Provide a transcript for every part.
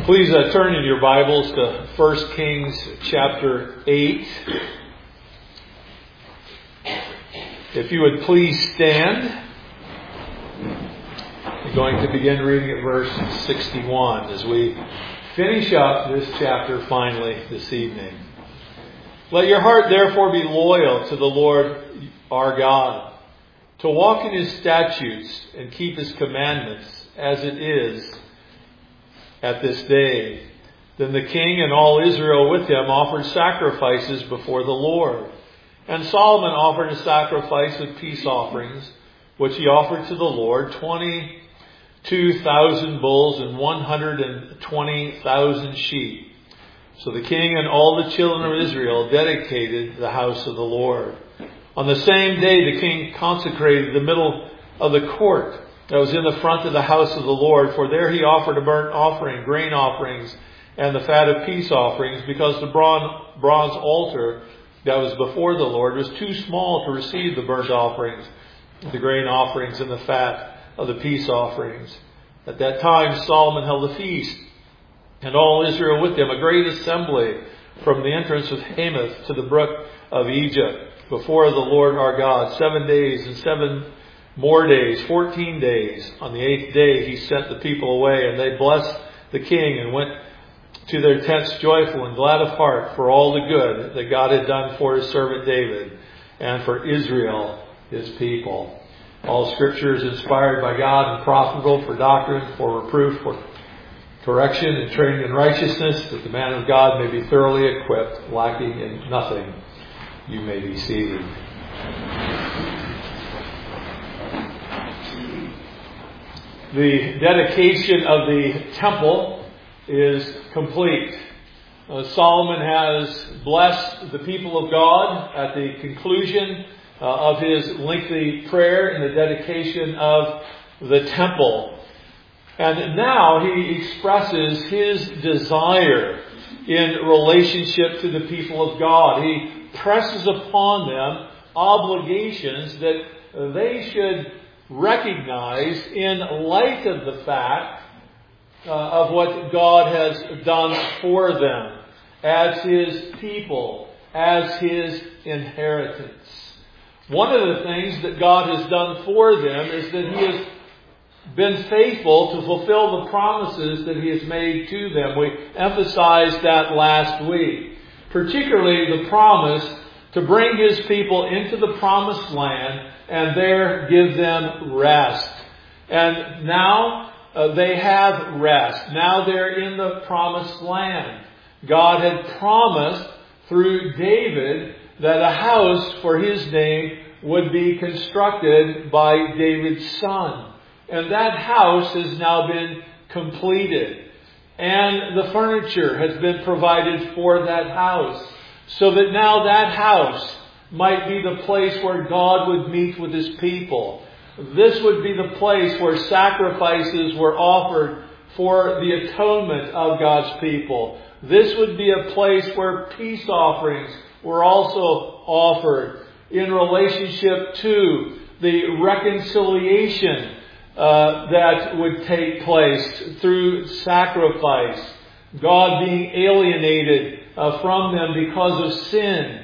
Please turn in your Bibles to 1 Kings chapter 8. If you would please stand. I'm going to begin reading at verse 61 as we finish up this chapter finally this evening. Let your heart therefore be loyal to the Lord our God, to walk in His statutes and keep His commandments as it is at this day. Then the king and all Israel with him offered sacrifices before the Lord. And Solomon offered a sacrifice of peace offerings, which he offered to the Lord, 22,000 bulls and 120,000 sheep. So the king and all the children of Israel dedicated the house of the Lord. On the same day the king consecrated the middle of the court that was in the front of the house of the Lord, for there he offered a burnt offering, grain offerings, and the fat of peace offerings, because the bronze altar that was before the Lord was too small to receive the burnt offerings, the grain offerings, and the fat of the peace offerings. At that time Solomon held a feast, and all Israel with him, a great assembly, from the entrance of Hamath to the brook of Egypt, before the Lord our God, 7 days and 7 more days, 14 days. On the 8th day he sent the people away, and they blessed the king and went to their tents joyful and glad of heart for all the good that God had done for His servant David and for Israel, His people. All Scripture is inspired by God and profitable for doctrine, for reproof, for correction and training in righteousness, that the man of God may be thoroughly equipped, lacking in nothing. You may be seated. The dedication of the temple is complete. Solomon has blessed the people of God at the conclusion of his lengthy prayer in the dedication of the temple. And now he expresses his desire in relationship to the people of God. He presses upon them obligations that they should recognize in light of the fact of what God has done for them as His people, as His inheritance. One of the things that God has done for them is that He has been faithful to fulfill the promises that He has made to them. We emphasized that last week, particularly the promise to bring His people into the promised land and there give them rest. And now they have rest. Now they're in the promised land. God had promised through David that a house for His name would be constructed by David's son. And that house has now been completed. And the furniture has been provided for that house, so that now that house might be the place where God would meet with His people. This would be the place where sacrifices were offered for the atonement of God's people. This would be a place where peace offerings were also offered in relationship to the reconciliation that would take place through sacrifice. God being alienated from them because of sin.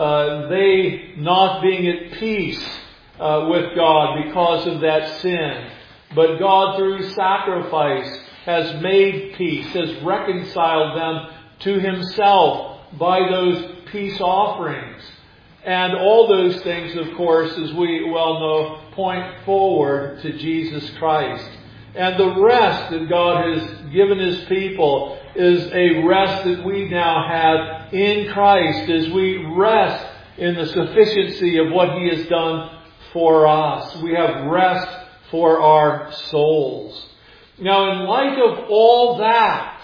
They not being at peace with God because of that sin. But God, through sacrifice, has made peace, has reconciled them to Himself by those peace offerings. And all those things, of course, as we well know, point forward to Jesus Christ. And the rest that God has given His people is a rest that we now have in Christ as we rest in the sufficiency of what He has done for us. We have rest for our souls. Now, in light of all that,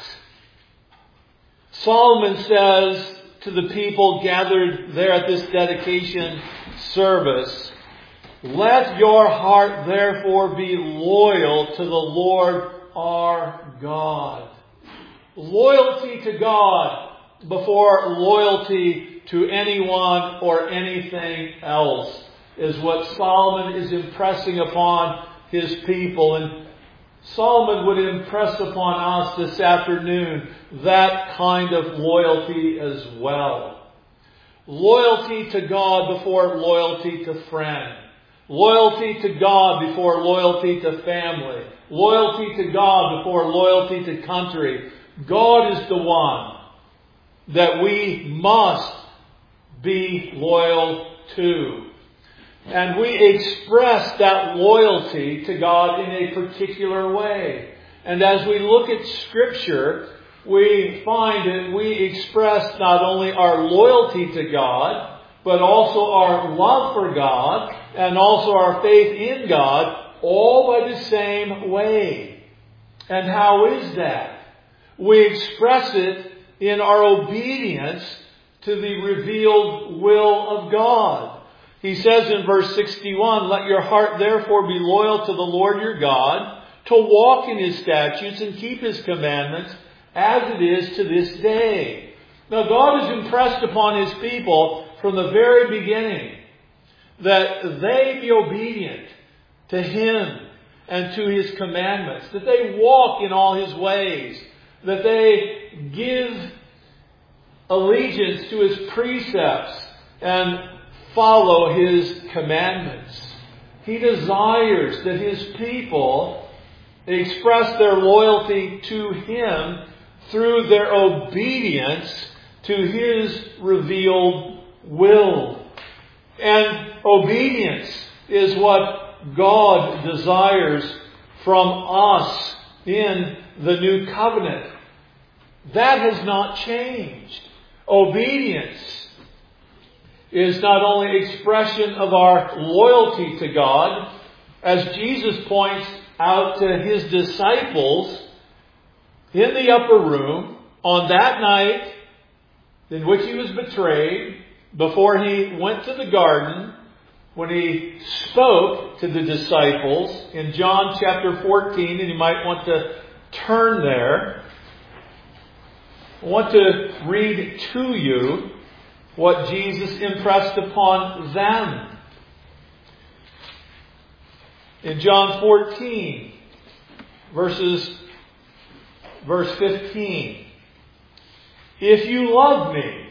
Solomon says to the people gathered there at this dedication service, "Let your heart therefore be loyal to the Lord our God." Loyalty to God before loyalty to anyone or anything else is what Solomon is impressing upon his people. And Solomon would impress upon us this afternoon that kind of loyalty as well. Loyalty to God before loyalty to friend. Loyalty to God before loyalty to family. Loyalty to God before loyalty to country. God is the one that we must be loyal to. And we express that loyalty to God in a particular way. And as we look at Scripture, we find that we express not only our loyalty to God, but also our love for God, and also our faith in God, all by the same way. And how is that? We express it in our obedience to the revealed will of God. He says in verse 61, "Let your heart therefore be loyal to the Lord your God, to walk in His statutes and keep His commandments, as it is to this day." Now God has impressed upon His people from the very beginning that they be obedient to Him and to His commandments, that they walk in all His ways, that they give allegiance to His precepts and follow His commandments. He desires that His people express their loyalty to Him through their obedience to His revealed will. And obedience is what God desires from us in the new covenant. That has not changed. Obedience is not only expression of our loyalty to God, as Jesus points out to His disciples in the upper room on that night in which He was betrayed, before He went to the garden, when He spoke to the disciples in John chapter 14, and you might want to turn there. I want to read to you what Jesus impressed upon them. In John 14, verse 15. "If you love me,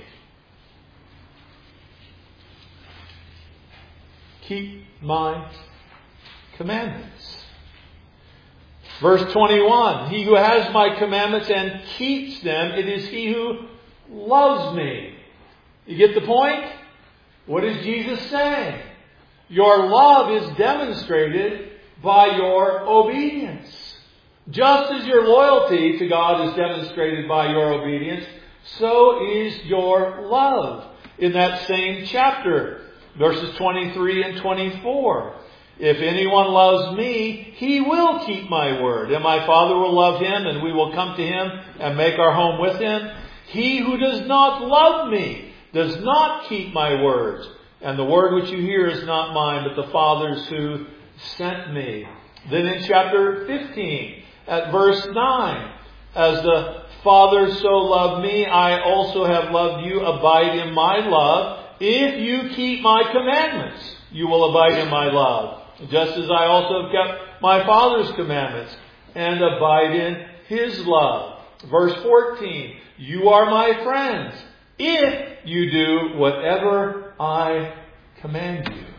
keep my commandments." Verse 21, "He who has my commandments and keeps them, it is he who loves me." You get the point? What is Jesus saying? Your love is demonstrated by your obedience. Just as your loyalty to God is demonstrated by your obedience, so is your love. In that same chapter, verses 23 and 24. "If anyone loves me, he will keep my word, and my Father will love him, and we will come to him and make our home with him. He who does not love me does not keep my words, and the word which you hear is not mine, but the Father's who sent me." Then in chapter 15, at verse 9, "As the Father so loved me, I also have loved you. Abide in my love. If you keep my commandments, you will abide in my love, just as I also have kept my Father's commandments and abide in His love." Verse 14, "You are my friends if you do whatever I command you."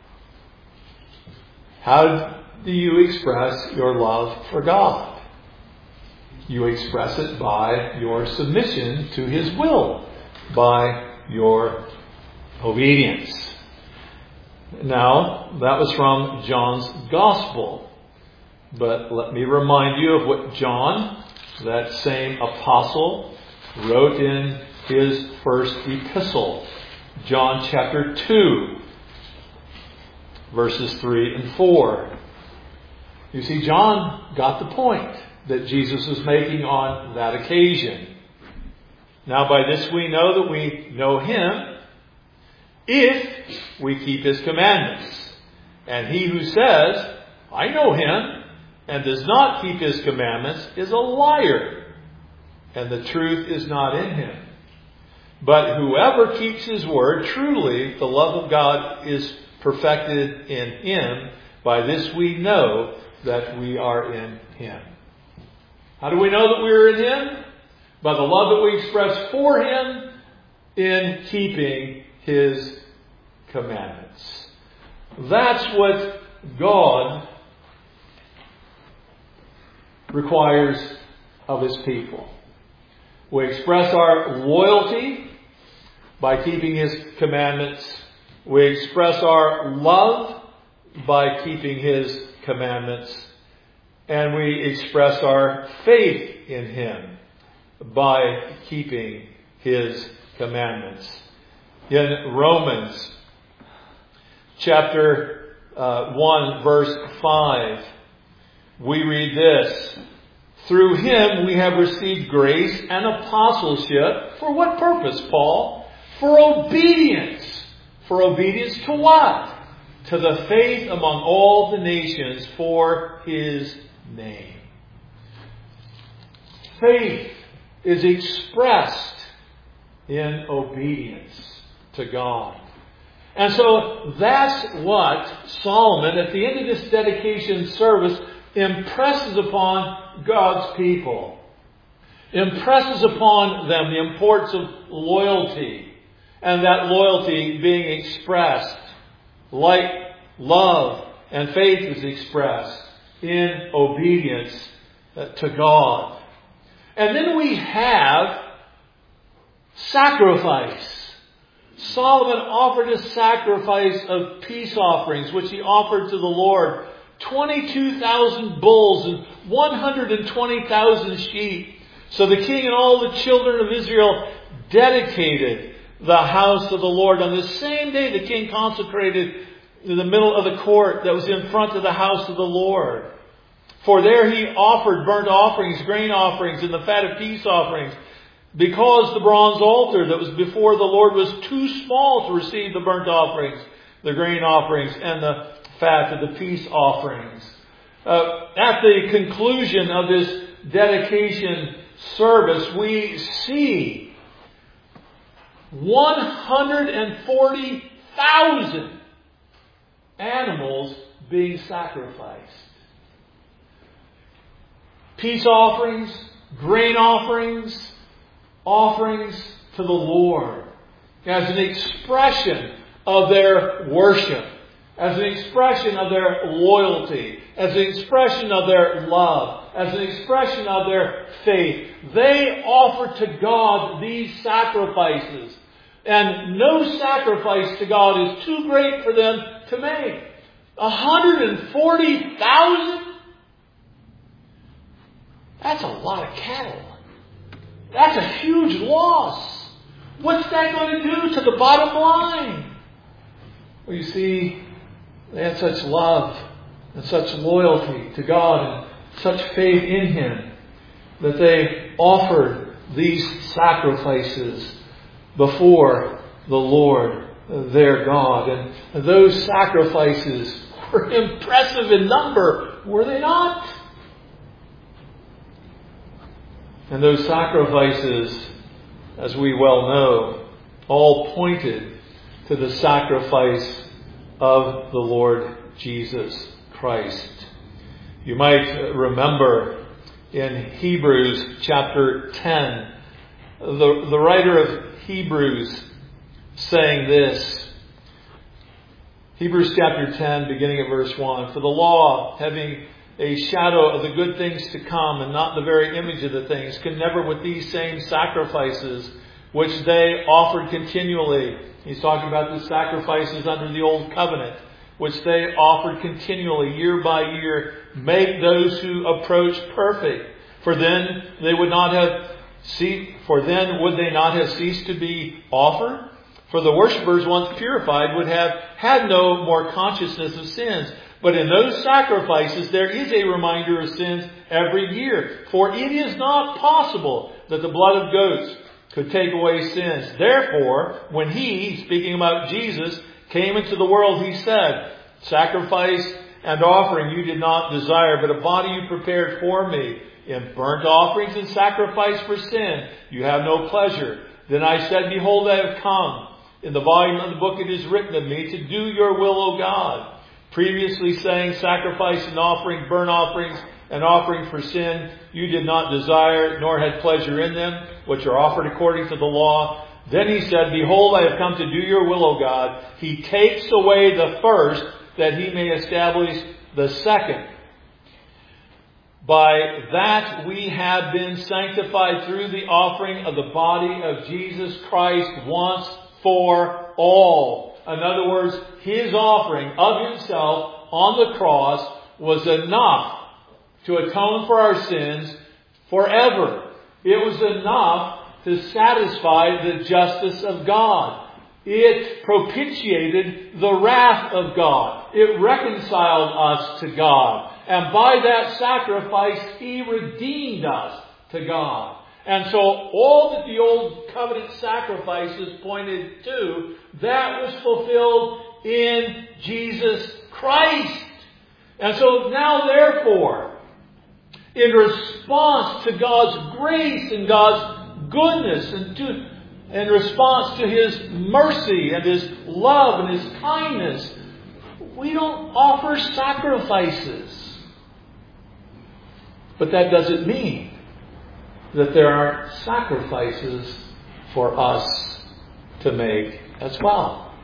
How do you express your love for God? You express it by your submission to His will, by your obedience. Now, that was from John's Gospel. But let me remind you of what John, that same apostle, wrote in his first epistle. John chapter 2, verses 3 and 4. You see, John got the point that Jesus was making on that occasion. "Now by this we know that we know Him, if we keep His commandments. And he who says, 'I know Him,' and does not keep His commandments is a liar, and the truth is not in him. But whoever keeps His word, truly the love of God is perfected in him. By this we know that we are in Him. How do we know that we are in Him? By the love that we express for Him in keeping His commandments. That's what God requires of His people. We express our loyalty by keeping His commandments. We express our love by keeping His commandments. And we express our faith in Him by keeping His commandments. In Romans chapter 1 verse 5, we read this: through Him we have received grace and apostleship. For what purpose, Paul? For obedience. For obedience to what? To the faith among all the nations for His name. Faith is expressed in obedience to God. And so that's what Solomon, at the end of this dedication service, impresses upon God's people. Impresses upon them the importance of loyalty. And that loyalty being expressed like love and faith is expressed in obedience to God. And then we have sacrifice. Solomon offered a sacrifice of peace offerings, which he offered to the Lord. 22,000 bulls and 120,000 sheep. So the king and all the children of Israel dedicated the house of the Lord. On the same day, the king consecrated in the middle of the court that was in front of the house of the Lord. For there he offered burnt offerings, grain offerings, and the fat of peace offerings. Because the bronze altar that was before the Lord was too small to receive the burnt offerings, the grain offerings, and the fat of the peace offerings. At the conclusion of this dedication service, we see 140,000 animals being sacrificed. Peace offerings, grain offerings, offerings to the Lord as an expression of their worship, as an expression of their loyalty, as an expression of their love, as an expression of their faith. They offer to God these sacrifices. And no sacrifice to God is too great for them to make. 140,000? That's a lot of cattle. That's a huge loss. What's that going to do to the bottom line? Well, you see, they had such love and such loyalty to God and such faith in Him that they offered these sacrifices before the Lord, their God. And those sacrifices were impressive in number, were they not? And those sacrifices, as we well know, all pointed to the sacrifice of the Lord Jesus Christ. You might remember in Hebrews chapter 10, the writer of Hebrews saying this. Hebrews chapter 10, beginning at verse 1. For the law, having a shadow of the good things to come and not the very image of the things, can never with these same sacrifices which they offered continually. He's talking about the sacrifices under the old covenant, which they offered continually year by year, make those who approach perfect. For then would they not have ceased to be offered? For the worshippers, once purified, would have had no more consciousness of sins. But in those sacrifices, there is a reminder of sins every year. For it is not possible that the blood of goats could take away sins. Therefore, when He, speaking about Jesus, came into the world, He said, sacrifice and offering you did not desire, but a body you prepared for me. In burnt offerings and sacrifice for sin you have no pleasure. Then I said, behold, I have come. In the volume of the book it is written of me to do your will, O God. previously saying, sacrifice and offering, burnt offerings, and offering for sin, you did not desire, nor had pleasure in them, which are offered according to the law. Then he said, behold, I have come to do your will, O God. He takes away the first, that he may establish the second. By that we have been sanctified through the offering of the body of Jesus Christ once for all. In other words, his offering of himself on the cross was enough to atone for our sins forever. It was enough to satisfy the justice of God. It propitiated the wrath of God. It reconciled us to God. And by that sacrifice, he redeemed us to God. And so all that the old covenant sacrifices pointed to, that was fulfilled in Jesus Christ. And so now therefore, in response to God's grace and God's goodness, and in response to his mercy and his love and his kindness, we don't offer sacrifices. But that doesn't mean that there aren't sacrifices for us to make as well.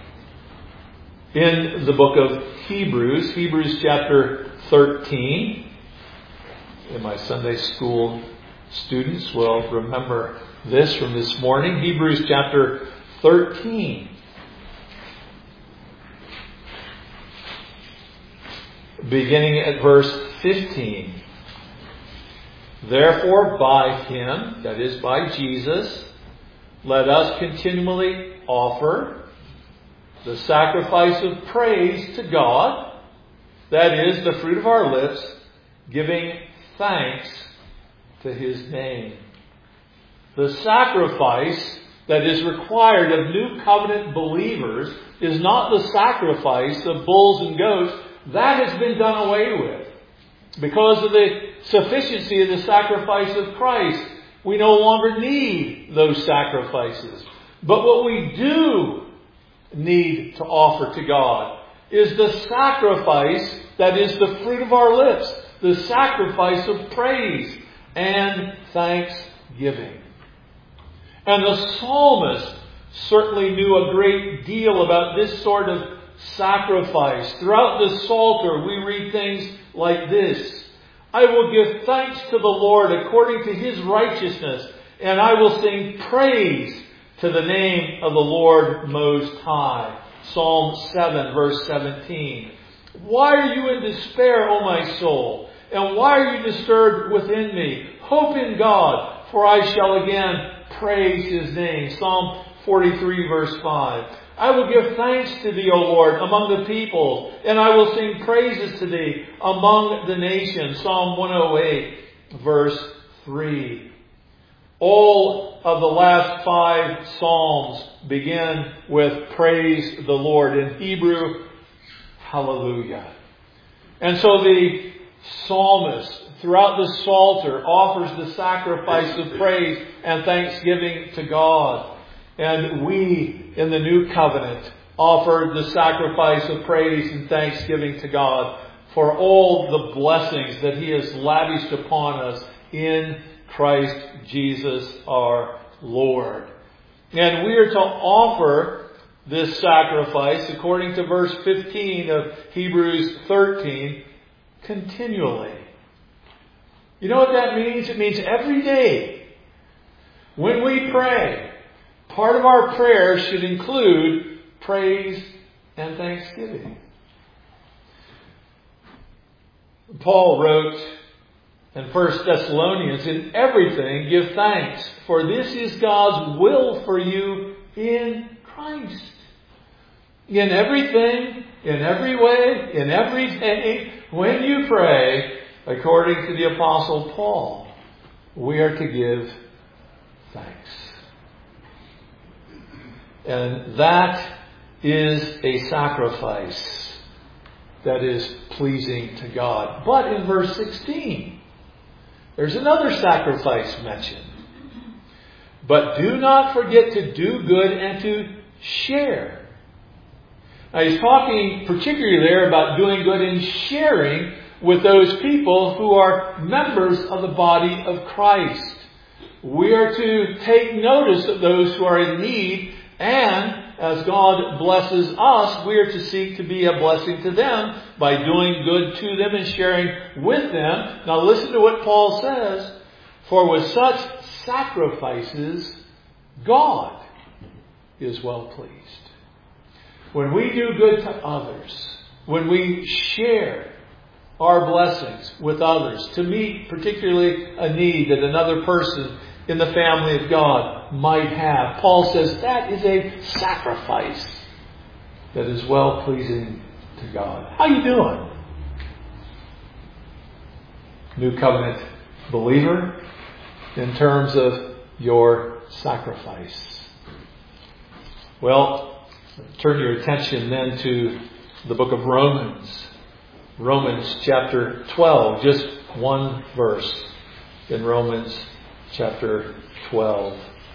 In the book of Hebrews, Hebrews chapter 13, and my Sunday school students will remember this from this morning, Hebrews chapter 13. Beginning at verse 15. Therefore, by him, that is by Jesus, let us continually offer the sacrifice of praise to God, that is, the fruit of our lips, giving thanks to his name. The sacrifice that is required of new covenant believers is not the sacrifice of bulls and goats. That has been done away with. Because of the sufficiency of the sacrifice of Christ, we no longer need those sacrifices. But what we do need to offer to God is the sacrifice that is the fruit of our lips, the sacrifice of praise and thanksgiving. And the psalmist certainly knew a great deal about this sort of sacrifice. Throughout the Psalter, we read things like this: I will give thanks to the Lord according to his righteousness, and I will sing praise to the name of the Lord Most High. Psalm 7, verse 17. Why are you in despair, O my soul? And why are you disturbed within me? Hope in God, for I shall again praise his name. Psalm 43, verse 5. I will give thanks to thee, O Lord, among the peoples, and I will sing praises to thee among the nations. Psalm 108, verse 3. All of the last 5 Psalms begin with praise the Lord. In Hebrew, hallelujah. And so the psalmist, throughout the Psalter, offers the sacrifice of praise and thanksgiving to God. And we, in the new covenant, offer the sacrifice of praise and thanksgiving to God for all the blessings that he has lavished upon us in Christ Jesus our Lord. And we are to offer this sacrifice, according to verse 15 of Hebrews 13, continually. You know what that means? It means every day when we pray, part of our prayer should include praise and thanksgiving. Paul wrote in 1 Thessalonians, in everything give thanks, for this is God's will for you in Christ. In everything, in every way, in every day, when you pray, according to the Apostle Paul, we are to give thanks. And that is a sacrifice that is pleasing to God. But in verse 16, there's another sacrifice mentioned. But do not forget to do good and to share. Now, he's talking particularly there about doing good and sharing with those people who are members of the body of Christ. We are to take notice of those who are in need, and as God blesses us, we are to seek to be a blessing to them by doing good to them and sharing with them. Now listen to what Paul says. For with such sacrifices, God is well pleased. When we do good to others, when we share our blessings with others, to meet particularly a need that another person in the family of God might have, Paul says that is a sacrifice that is well pleasing to God. How you doing? New covenant believer, in terms of your sacrifice. Well, turn your attention then to the book of Romans. Romans chapter 12, just one verse in Romans chapter 12.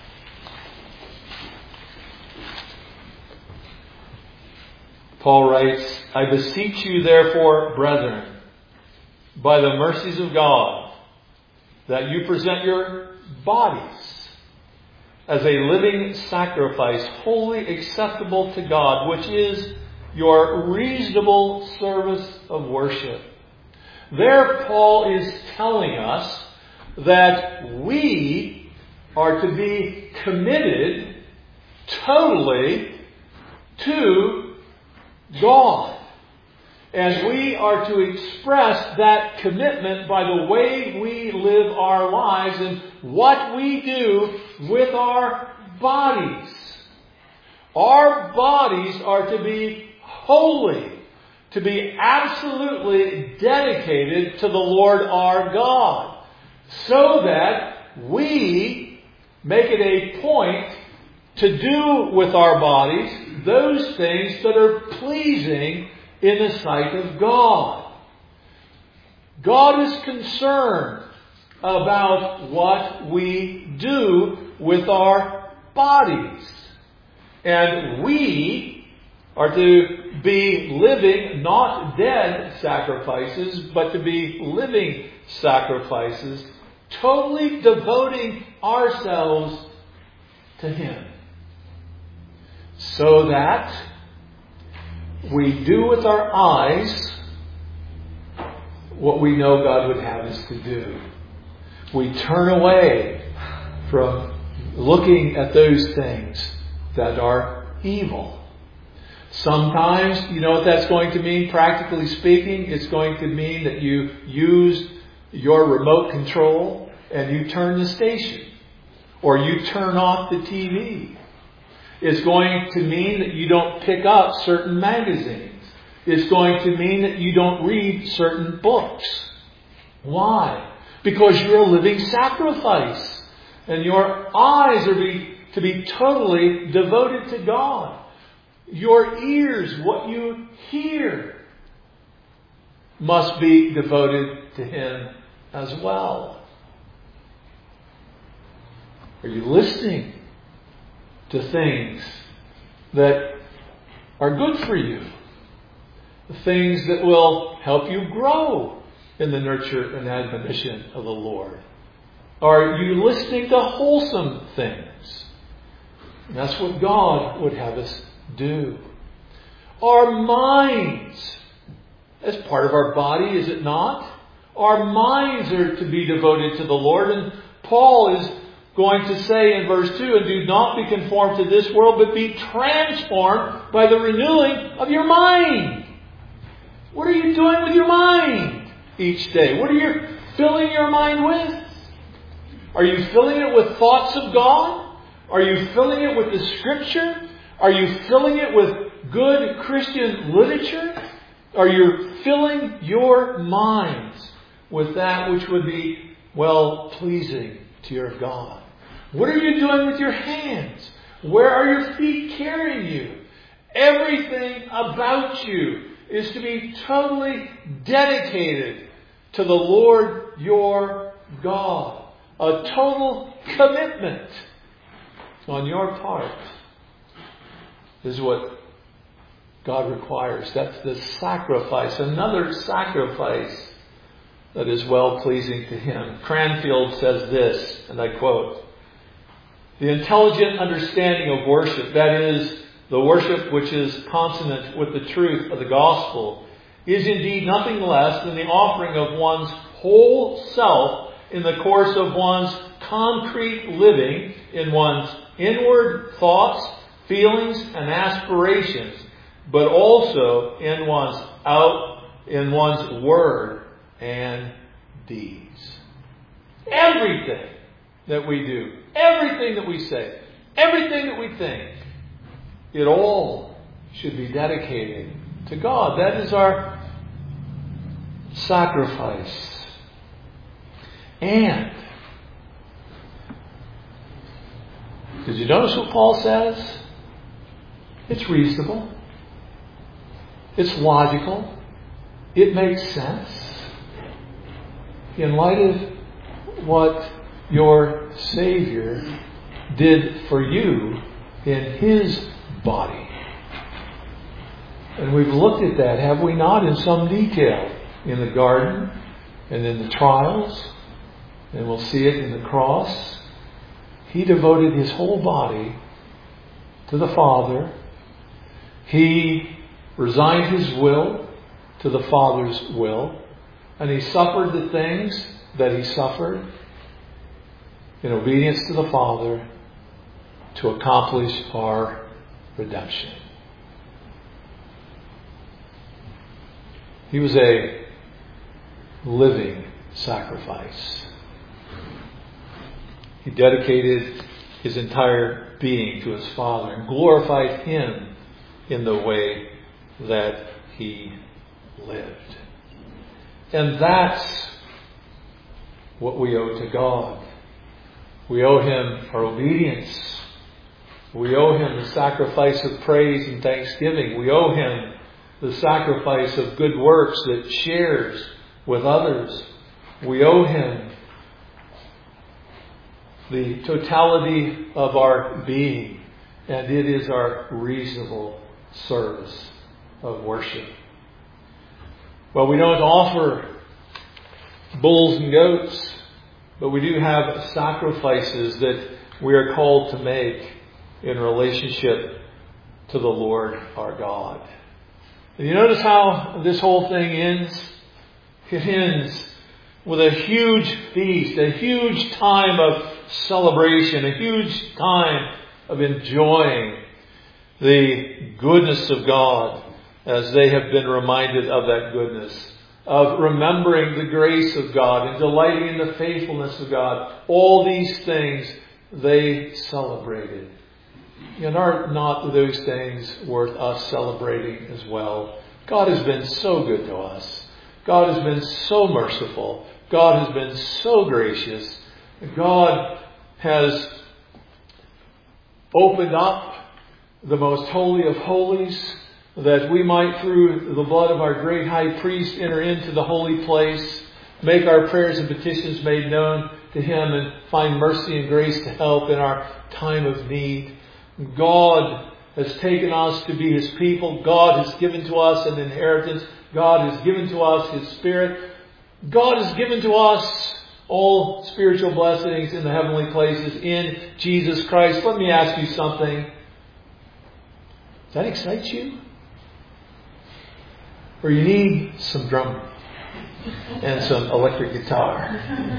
Paul writes, I beseech you therefore, brethren, by the mercies of God, that you present your bodies as a living sacrifice, wholly acceptable to God, which is your reasonable service of worship. There, Paul is telling us that we are to be committed totally to God. And we are to express that commitment by the way we live our lives and what we do with our bodies. Our bodies are to be holy, to be absolutely dedicated to the Lord our God, so that we make it a point to do with our bodies those things that are pleasing in the sight of God. God is concerned about what we do with our bodies. And we are to be living, not dead sacrifices, but to be living sacrifices, totally devoting ourselves to Him. So that we do with our eyes what we know God would have us to do. We turn away from looking at those things that are evil. Sometimes, you know what that's going to mean, practically speaking? It's going to mean that you use your remote control and you turn the station. Or you turn off the TV. It's going to mean that you don't pick up certain magazines. It's going to mean that you don't read certain books. Why? Because you're a living sacrifice. And your eyes are to be totally devoted to God. Your ears, what you hear, must be devoted to Him as well. Are you listening to things that are good for you? The things that will help you grow in the nurture and admonition of the Lord? Are you listening to wholesome things? And that's what God would have us do. Our minds, as part of our body, is it not? Our minds are to be devoted to the Lord. And Paul is going to say in verse 2, and do not be conformed to this world, but be transformed by the renewing of your mind. What are you doing with your mind each day? What are you filling your mind with? Are you filling it with thoughts of God? Are you filling it with the Scripture? Are you filling it with good Christian literature? Are you filling your minds with that which would be well-pleasing to your God? What are you doing with your hands? Where are your feet carrying you? Everything about you is to be totally dedicated to the Lord your God. A total commitment on your part is what God requires. That's the sacrifice, another sacrifice that is well-pleasing to Him. Cranfield says this, and I quote, "The intelligent understanding of worship, that is, the worship which is consonant with the truth of the gospel, is indeed nothing less than the offering of one's whole self in the course of one's concrete living, in one's inward thoughts, feelings, and aspirations, but also in one's word and deeds." Everything that we do, everything that we say, everything that we think, it all should be dedicated to God. That is our sacrifice. And did you notice what Paul says? It's reasonable. It's logical. It makes sense. In light of what your Savior did for you in His body. And we've looked at that, have we not, in some detail in the garden and in the trials, and we'll see it in the cross. He devoted His whole body to the Father. He resigned His will to the Father's will, and He suffered the things that He suffered in obedience to the Father to accomplish our redemption. He was a living sacrifice. He dedicated His entire being to His Father and glorified Him in the way that He lived. And that's what we owe to God. We owe Him our obedience. We owe Him the sacrifice of praise and thanksgiving. We owe Him the sacrifice of good works that shares with others. We owe Him the totality of our being, and it is our reasonable service of worship. Well, we don't offer bulls and goats, but we do have sacrifices that we are called to make in relationship to the Lord our God. And you notice how this whole thing ends? It ends with a huge feast, a huge time of celebration, a huge time of enjoying the goodness of God as they have been reminded of that goodness, of remembering the grace of God and delighting in the faithfulness of God. All these things they celebrated. And are not those things worth us celebrating as well? God has been so good to us. God has been so merciful. God has been so gracious. God has opened up the most holy of holies that we might, through the blood of our great high priest, enter into the holy place, make our prayers and petitions made known to Him, and find mercy and grace to help in our time of need. God has taken us to be His people. God has given to us an inheritance. God has given to us His Spirit. God has given to us all spiritual blessings in the heavenly places in Jesus Christ. Let me ask you something. Does that excite you? Or you need some drumming and some electric guitar?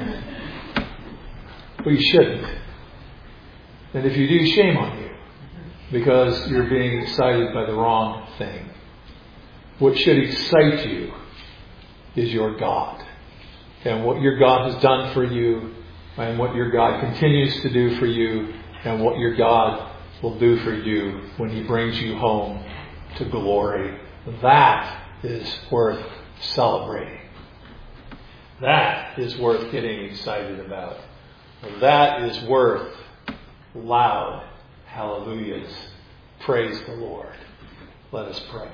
Well, you shouldn't. And if you do, shame on you, because you're being excited by the wrong thing. What should excite you is your God, and what your God has done for you, and what your God continues to do for you, and what your God will do for you when He brings you home to glory. That is worth celebrating. That is worth getting excited about. That is worth loud hallelujahs. Praise the Lord. Let us pray.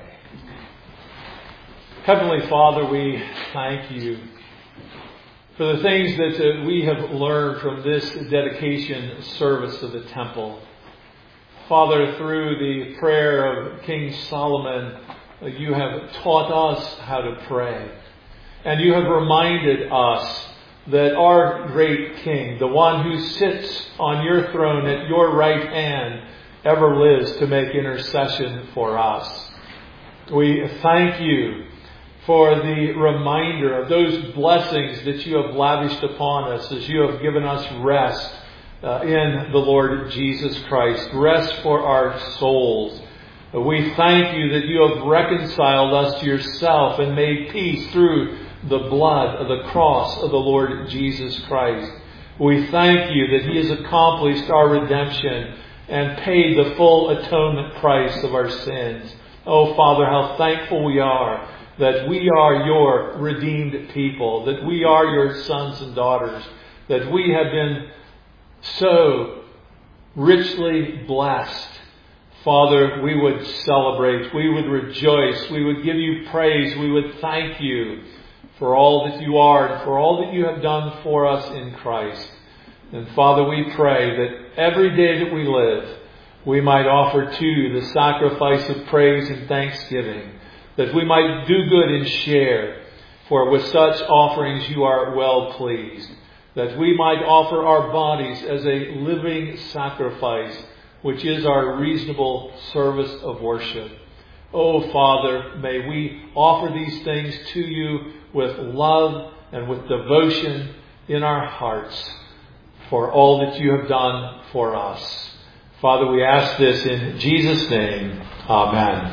Heavenly Father, we thank You for the things that we have learned from this dedication service of the temple. Father, through the prayer of King Solomon, you have taught us how to pray. And you have reminded us that our great King, the one who sits on your throne at your right hand, ever lives to make intercession for us. We thank you for the reminder of those blessings that you have lavished upon us as you have given us rest in the Lord Jesus Christ. Rest for our souls. We thank you that you have reconciled us to yourself and made peace through the blood of the cross of the Lord Jesus Christ. We thank you that he has accomplished our redemption and paid the full atonement price of our sins. Oh, Father, how thankful we are that we are your redeemed people, that we are your sons and daughters, that we have been so richly blessed. Father, we would celebrate, we would rejoice, we would give you praise, we would thank you for all that you are and for all that you have done for us in Christ. And Father, we pray that every day that we live, we might offer to you the sacrifice of praise and thanksgiving, that we might do good and share, for with such offerings you are well pleased, that we might offer our bodies as a living sacrifice, which is our reasonable service of worship. Oh, Father, may we offer these things to you with love and with devotion in our hearts for all that you have done for us. Father, we ask this in Jesus' name. Amen.